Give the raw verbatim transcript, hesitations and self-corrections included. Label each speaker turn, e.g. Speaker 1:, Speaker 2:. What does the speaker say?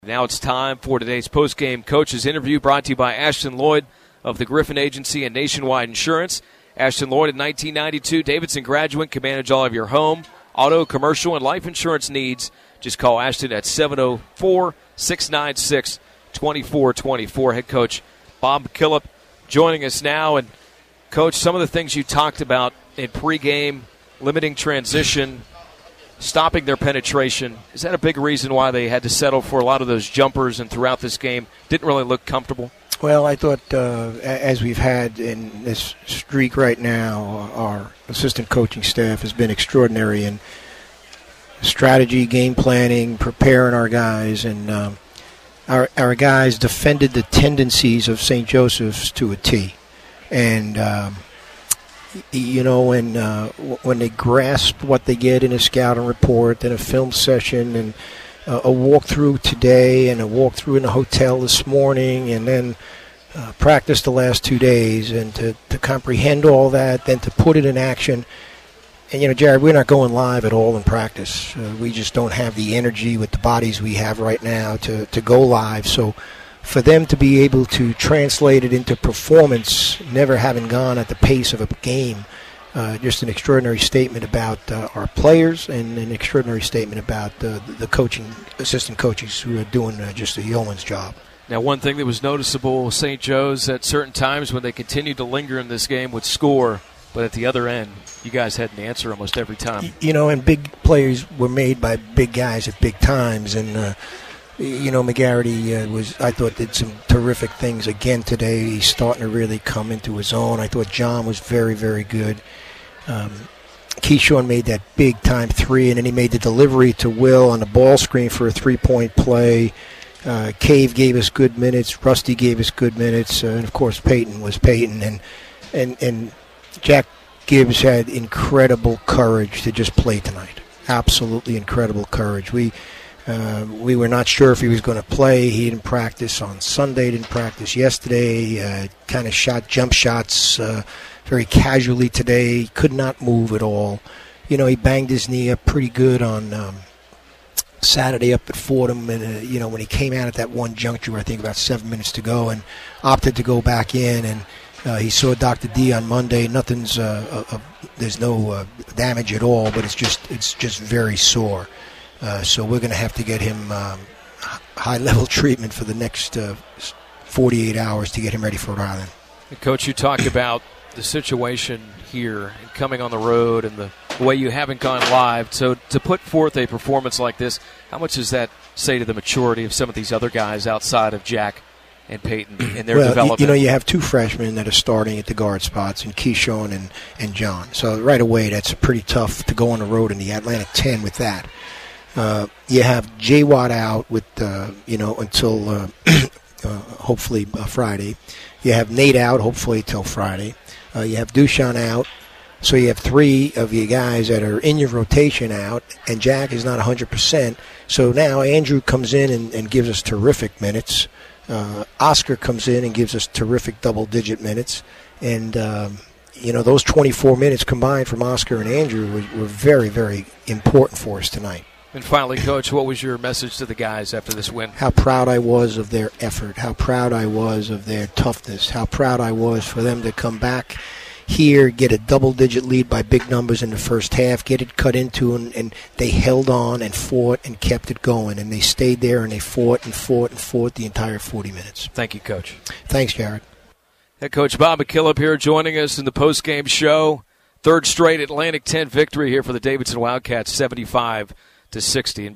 Speaker 1: Now it's time for today's post-game coaches interview, brought to you by Ashton Lloyd of the Griffin Agency and Nationwide Insurance. Ashton Lloyd in nineteen ninety-two, Davidson graduate, can manage all of your home, auto, commercial, and life insurance needs. Just call Ashton at seven oh four, six nine six, two four two four. Head coach Bob McKillop joining us now. And, Coach, some of the things you talked about in pregame, limiting transition, stopping their penetration, is that a big reason why they had to settle for a lot of those jumpers and throughout this game didn't really look comfortable?
Speaker 2: Well, I thought uh, as we've had in this streak right now, our assistant coaching staff has been extraordinary in strategy, game planning, preparing our guys, and um, our, our guys defended the tendencies of Saint Joseph's to a T. And um, you know, when uh, when they grasp what they get in a scouting report, and a film session, and uh, a walkthrough today, and a walkthrough in the hotel this morning, and then uh, practice the last two days, and to, to comprehend all that, then to put it in action. And, you know, Jared, we're not going live at all in practice. Uh, we just don't have the energy with the bodies we have right now to, to go live. So for them to be able to translate it into performance, never having gone at the pace of a game, uh, just an extraordinary statement about uh, our players, and an extraordinary statement about uh, the coaching, assistant coaches who are doing uh, just a yeoman's job.
Speaker 1: Now, one thing that was noticeable with Saint Joe's at certain times when they continued to linger in this game would score, but at the other end, you guys had an answer almost every time.
Speaker 2: You know, and big plays were made by big guys at big times, and uh, you know, McGarity uh, was, I thought, did some terrific things again today. He's starting to really come into his own. I thought John was very, very good. Um, Keyshawn made that big-time three, and then he made the delivery to Will on the ball screen for a three-point play. Uh, Cave gave us good minutes. Rusty gave us good minutes. Uh, and, of course, Peyton was Peyton. And, and, and Jack Gibbs had incredible courage to just play tonight. Absolutely incredible courage. We... Uh, we were not sure if he was going to play. He didn't practice on Sunday, didn't practice yesterday, uh, kind of shot jump shots uh, very casually today, could not move at all. You know, he banged his knee up pretty good on um, Saturday up at Fordham, and, uh, you know, when he came out at that one juncture, I think about seven minutes to go, and opted to go back in, and uh, he saw Doctor D on Monday. Nothing's, uh, uh, there's no uh, damage at all, but it's just, it's just very sore. Uh, so we're going to have to get him um, high-level treatment for the next uh, forty-eight hours to get him ready for Rhode Island.
Speaker 1: Coach, you talked about the situation here and coming on the road and the way you haven't gone live. So to put forth a performance like this, how much does that say to the maturity of some of these other guys outside of Jack and Peyton in their
Speaker 2: well,
Speaker 1: development?
Speaker 2: You know, you have two freshmen that are starting at the guard spots, and Keyshawn and, and John. So right away, that's pretty tough to go on the road in the Atlantic ten with that. Uh, you have J. Watt out with, uh, you know, until uh, uh, hopefully uh, Friday. You have Nate out, hopefully till Friday. Uh, you have Dushan out. So you have three of your guys that are in your rotation out, and Jack is not one hundred percent. So now Andrew comes in and, and gives us terrific minutes. Uh, Oscar comes in and gives us terrific double-digit minutes. And, um, you know, those twenty-four minutes combined from Oscar and Andrew were, were very, very important for us tonight.
Speaker 1: And finally, Coach, what was your message to the guys after this win?
Speaker 2: How proud I was of their effort, how proud I was of their toughness, how proud I was for them to come back here, get a double-digit lead by big numbers in the first half, get it cut into, and, and they held on and fought and kept it going, and they stayed there and they fought and fought and fought the entire forty minutes.
Speaker 1: Thank you, Coach.
Speaker 2: Thanks, Jared.
Speaker 1: Head Coach Bob McKillop here joining us in the post-game show. Third straight Atlantic ten victory here for the Davidson Wildcats, seventy-five to sixty.